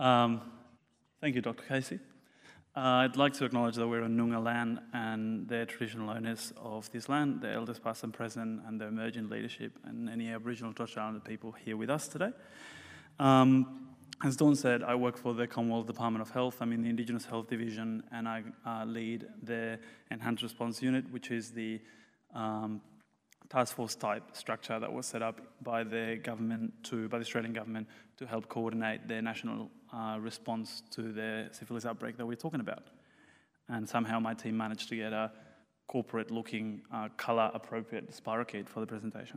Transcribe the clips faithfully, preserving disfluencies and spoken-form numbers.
Um, thank you, Doctor Casey. Uh, I'd like to acknowledge that we're on Noongar land and the traditional owners of this land, the elders past and present, and the emerging leadership and any Aboriginal and Torres Strait Islander people here with us today. Um, as Dawn said, I work for the Commonwealth Department of Health. I'm in the Indigenous Health Division, and I uh, lead the Enhanced Response Unit, which is the um, task force type structure that was set up by the government to, by the Australian government to help coordinate their national uh, response to the syphilis outbreak that we're talking about. And somehow my team managed to get a corporate looking, uh, colour appropriate spirochete for the presentation.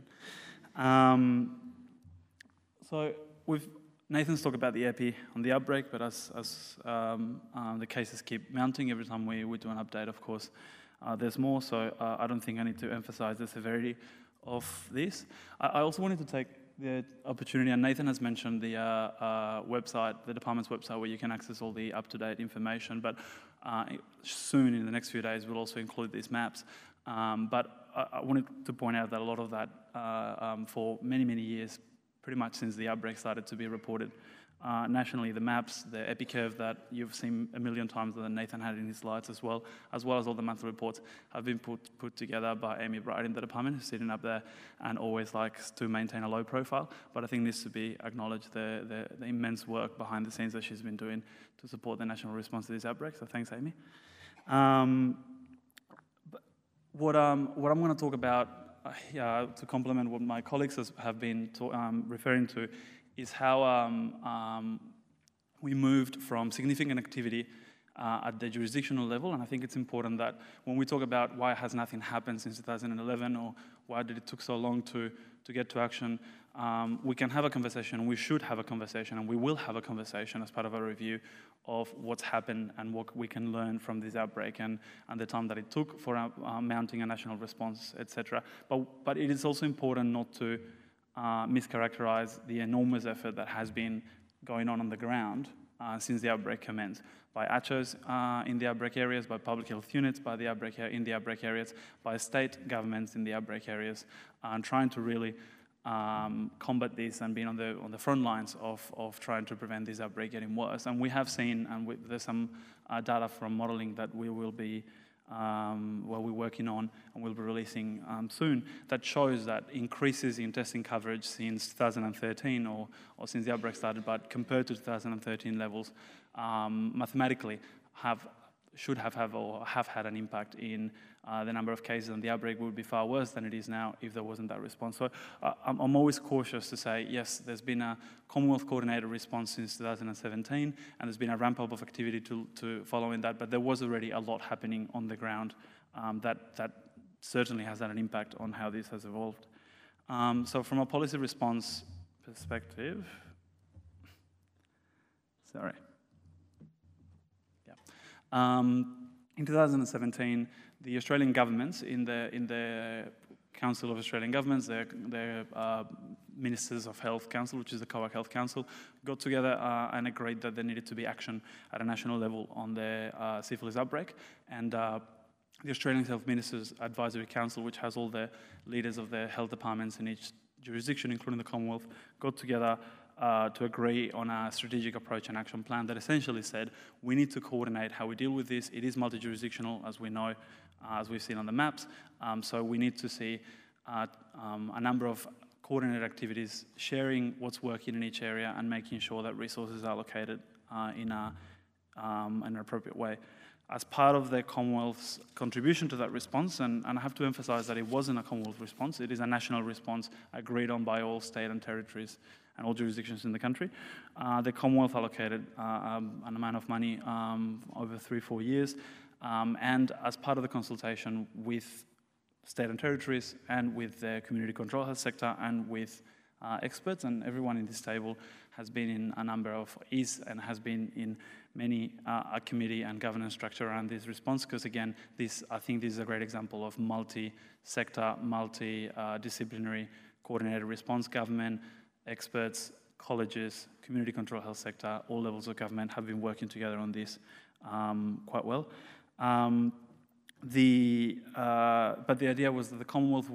Um, so we've, Nathan's talked about the epi on the outbreak, but as, as um, um, the cases keep mounting every time we, we do an update, of course, Uh, there's more, so uh, I don't think I need to emphasize the severity of this. I, I also wanted to take the opportunity, and Nathan has mentioned the uh, uh, website, the department's website, where you can access all the up-to-date information, but uh, soon, in the next few days, we'll also include these maps. Um, but I, I wanted to point out that a lot of that, uh, um, for many, many years, pretty much since the outbreak started to be reported, Uh, nationally, the maps, the EpiCurve that you've seen a million times that Nathan had in his slides as well, as well as all the monthly reports, have been put, put together by Amy Bright in the department, who's sitting up there and always likes to maintain a low profile. But I think this to be acknowledged, the, the, the immense work behind the scenes that she's been doing to support the national response to this outbreak. So thanks, Amy. Um, what, um, what I'm going to talk about, uh, uh, to complement what my colleagues has, have been to, um, referring to, is how um, um, we moved from significant activity uh, at the jurisdictional level, and I think it's important that when we talk about why has nothing happened since two thousand eleven, or why did it took so long to, to get to action, um, we can have a conversation, we should have a conversation, and we will have a conversation as part of our review of what's happened and what we can learn from this outbreak and, and the time that it took for uh, mounting a national response, et cetera. But, but it is also important not to Uh, mischaracterize the enormous effort that has been going on on the ground uh, since the outbreak commenced by A C H Os uh, in the outbreak areas, by public health units by the outbreak in the outbreak areas, by state governments in the outbreak areas, and uh, trying to really um, combat this and being on the on the front lines of, of trying to prevent this outbreak getting worse. And we have seen, and we, there's some uh, data from modelling that we will be Um, what we're working on and we'll be releasing um, soon, that shows that increases in testing coverage since two thousand thirteen or, or since the outbreak started, but compared to two thousand thirteen levels, um, mathematically have should have, have or have had an impact in uh, the number of cases, and the outbreak would be far worse than it is now if there wasn't that response. So uh, I'm, I'm always cautious to say, yes, there's been a Commonwealth coordinated response since two thousand seventeen, and there's been a ramp up of activity to, to following that, but there was already a lot happening on the ground um, that, that certainly has had an impact on how this has evolved. Um, so from a policy response perspective, sorry. Um, in two thousand seventeen, the Australian governments, in the in the Council of Australian Governments, the, the uh, Ministers of Health Council, which is the COAG Health Council, got together uh, and agreed that there needed to be action at a national level on the uh, syphilis outbreak. And uh, the Australian Health Ministers Advisory Council, which has all the leaders of the health departments in each jurisdiction, including the Commonwealth, got together Uh, to agree on a strategic approach and action plan that essentially said we need to coordinate how we deal with this. It is multi-jurisdictional, as we know, uh, as we've seen on the maps, um, so we need to see uh, um, a number of coordinated activities, sharing what's working in each area and making sure that resources are allocated uh, in, a, um, in an appropriate way. As part of the Commonwealth's contribution to that response, and, and I have to emphasise that it wasn't a Commonwealth response, it is a national response agreed on by all state and territories and all jurisdictions in the country. Uh, the Commonwealth allocated uh, um, an amount of money um, over three, four years, um, and as part of the consultation with state and territories and with the community control health sector and with uh, experts, and everyone in this table has been in a number of, is and has been in many uh, a committee and governance structure around this response, because again, this, I think this is a great example of multi-sector, multi-disciplinary uh, coordinated response. Government, experts, colleges, community control health sector, all levels of government have been working together on this um, quite well. Um, the, uh, but the idea was that the Commonwealth would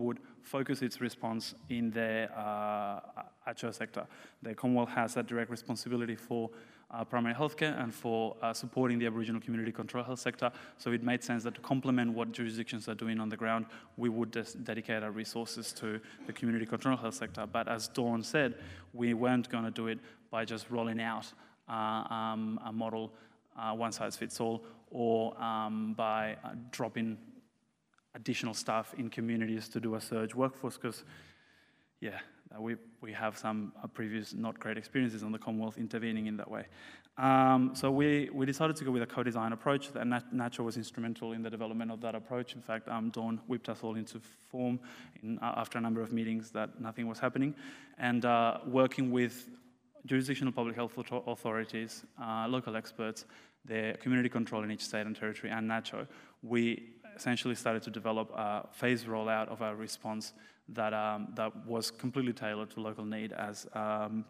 focus its response in their uh, H O sector. The Commonwealth has that direct responsibility for uh, primary healthcare and for uh, supporting the Aboriginal community control health sector. So it made sense that to complement what jurisdictions are doing on the ground, we would just dedicate our resources to the community control health sector. But as Dawn said, we weren't going to do it by just rolling out uh, um, a model, uh, one size fits all, or um, by uh, dropping additional staff in communities to do a surge workforce, because, yeah, we, we have some uh, previous not great experiences on the Commonwealth intervening in that way. Um, so we, we decided to go with a co-design approach, and Nat Nacho was instrumental in the development of that approach. In fact, um, Dawn whipped us all into form in, uh, after a number of meetings that nothing was happening, and uh, working with jurisdictional public health authorities, uh, local experts, the community control in each state and territory, and Nacho, we essentially started to develop a phased rollout of our response that um, that was completely tailored to local need, as um,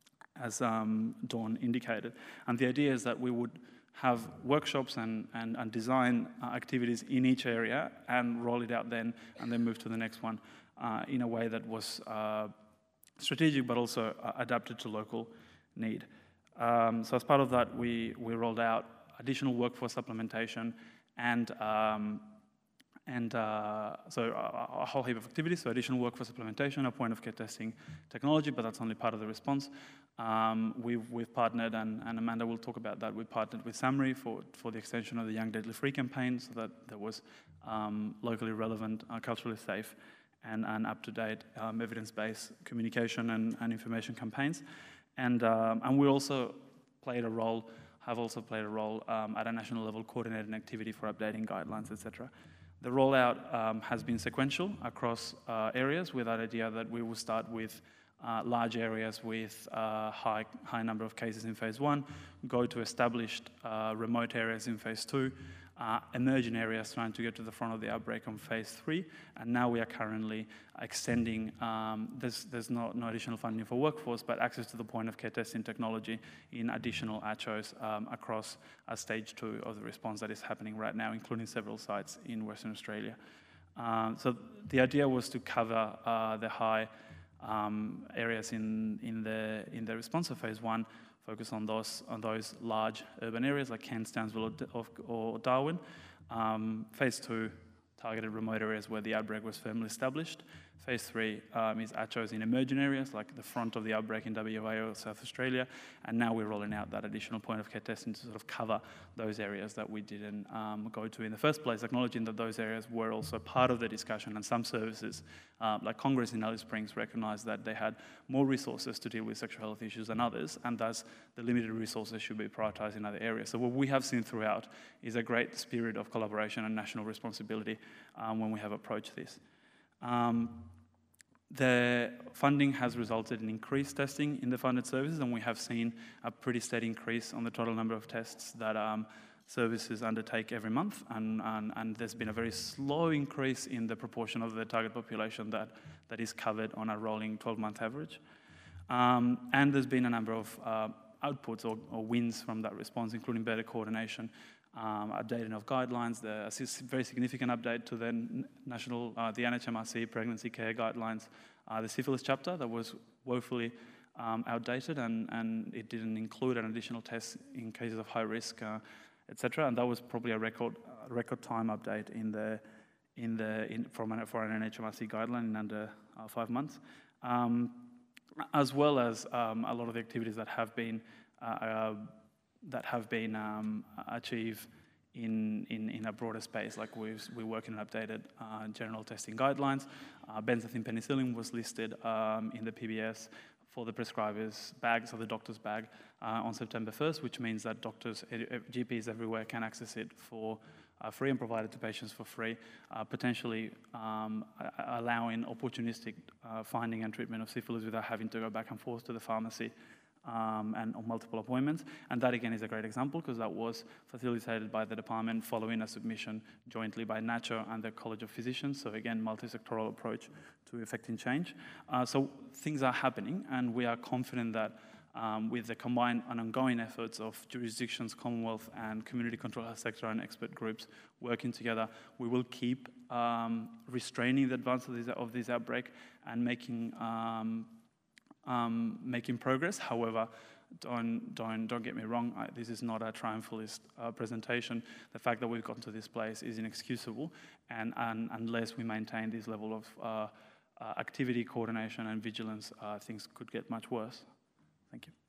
as um, Dawn indicated. And the idea is that we would have workshops and, and, and design uh, activities in each area and roll it out then, and then move to the next one uh, in a way that was uh, strategic but also uh, adapted to local need. Um, so as part of that, we, we rolled out additional workforce supplementation and um, And uh, so a, a whole heap of activities, so additional workforce implementation, a point of care testing technology, but that's only part of the response. Um, we've, we've partnered, and, and Amanda will talk about that, we partnered with SAHMRI for, for the extension of the Young Deadly Free campaign, so that there was um, locally relevant, uh, culturally safe, and, and up-to-date um, evidence-based communication and, and information campaigns. And, um, and we also played a role, have also played a role um, at a national level, coordinating activity for updating guidelines, et cetera. The rollout um, has been sequential across uh, areas, with that idea that we will start with uh, large areas with uh, high, high number of cases in phase one, go to established uh, remote areas in phase two, uh, emerging areas trying to get to the front of the outbreak on phase three, and now we are currently extending, um, there's, there's no, no additional funding for workforce, but access to the point of care testing technology in additional H Os um, across a stage two of the response that is happening right now, including several sites in Western Australia. Um, so the idea was to cover uh, the high um, areas in, in, the, in the response of phase one, focus on those, on those large urban areas like Cairns, Townsville, or, or Darwin. Um, phase two, targeted remote areas where the outbreak was firmly established. Phase three um, is H Os in emerging areas like the front of the outbreak in W A or South Australia, and now we're rolling out that additional point of care testing to sort of cover those areas that we didn't um, go to in the first place, acknowledging that those areas were also part of the discussion, and some services, uh, like Congress in Alice Springs, recognised that they had more resources to deal with sexual health issues than others, and thus the limited resources should be prioritised in other areas. So what we have seen throughout is a great spirit of collaboration and national responsibility um, when we have approached this. Um, the funding has resulted in increased testing in the funded services, and we have seen a pretty steady increase on the total number of tests that um, services undertake every month, and, and, and there's been a very slow increase in the proportion of the target population that, that is covered on a rolling twelve-month average. Um, and there's been a number of uh, outputs or, or wins from that response, including better coordination, Um, updating of guidelines, the a very significant update to the national, uh, the N H M R C pregnancy care guidelines, uh, the syphilis chapter that was woefully um, outdated, and, and it didn't include an additional test in cases of high risk, uh, et cetera. And that was probably a record uh, record time update in the in the in from an, for an N H M R C guideline in under uh, five months, um, as well as um, a lot of the activities that have been. Uh, uh, that have been um, achieved in, in, in a broader space, like we've, we work in an updated uh, general testing guidelines. Uh, benzathine penicillin was listed um, in the P B S for the prescriber's bag, so the doctor's bag, uh, on September first, which means that doctors, G Ps everywhere can access it for uh, free and provide it to patients for free, uh, potentially um, allowing opportunistic uh, finding and treatment of syphilis without having to go back and forth to the pharmacy Um, and on multiple appointments. And that again is a great example, because that was facilitated by the department following a submission jointly by Nacho and the College of Physicians. So again, multi-sectoral approach to effecting change. Uh, so things are happening, and we are confident that um, with the combined and ongoing efforts of jurisdictions, Commonwealth and community control health sector and expert groups working together, we will keep um, restraining the advance of this, of this outbreak and making, um, um, making progress. However, don't, don't, don't get me wrong, I, this is not a triumphalist uh, presentation. The fact that we've gotten to this place is inexcusable, and, and unless we maintain this level of uh, uh, activity, coordination and vigilance, uh, things could get much worse. Thank you.